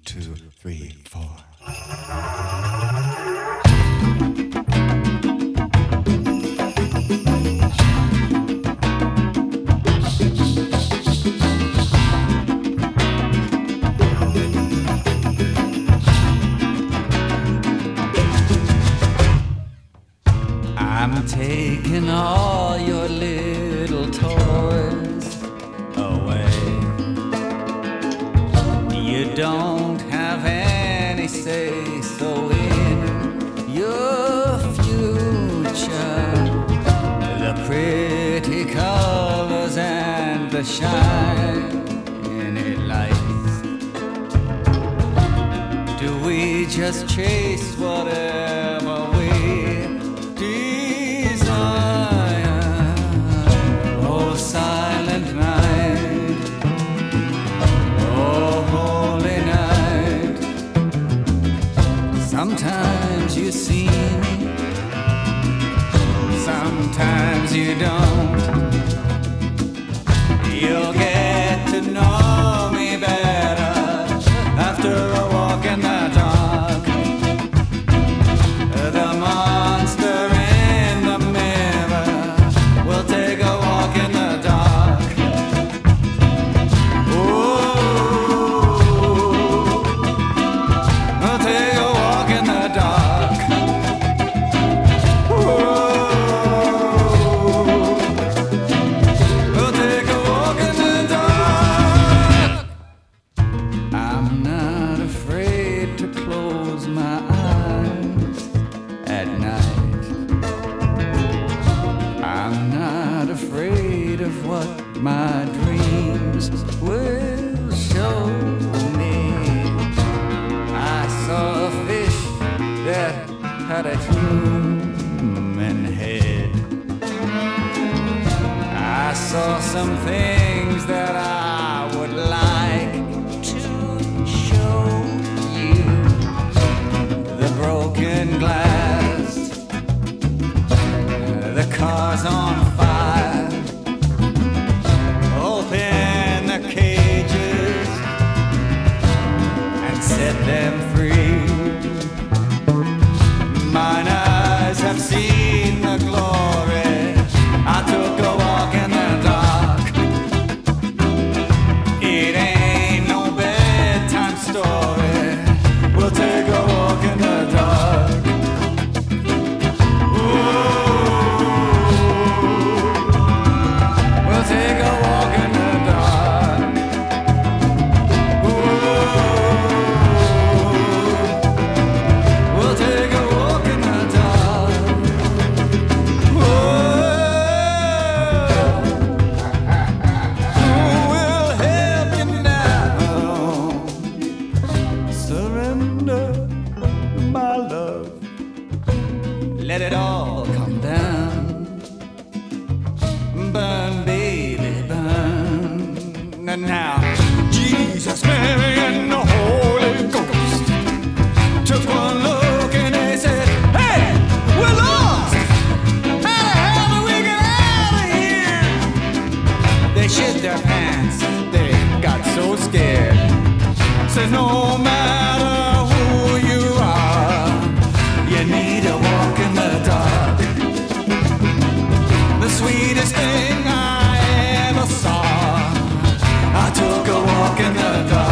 two, three, four. I'm taking all your little toys away. You don't have any say so in your future. The pretty colors and the shiny lights. Do we just chase whatever we desire? Oh, silent night, oh, holy night. Sometimes you see me, sometimes you don't. You'll get to know me better after a walk in the dark. The monster in the mirror will take a walk in the dark. Ooh, we'll take a walk in the dark. Ooh, we'll take a walk in the dark. I'm not afraid to close my eyes at night. I'm not afraid of what my dreams will show me. I saw a fish that had a human head. I saw some things that I would like to show you. The broken glass, the cars on fire. Open the cages and set them free. Mine eyes have seen the glory. I took a walk in the dark. It ain't no bedtime story. We'll take a walk in the dark. We'll take a walk in the dark. We'll take a walk in the dark. Who will help you now? Surrender, my love. Let it all come down. Burn, baby, burn. And now, Jesus, Mary, and the Holy Ghost took one look and they said, "Hey, we're lost! How the hell do we get out of here?" They shit their pants, they got so scared. Said, no matter who you are, you need to walk in the dark. The sweetest thing I ever saw. I took a walk in the dark.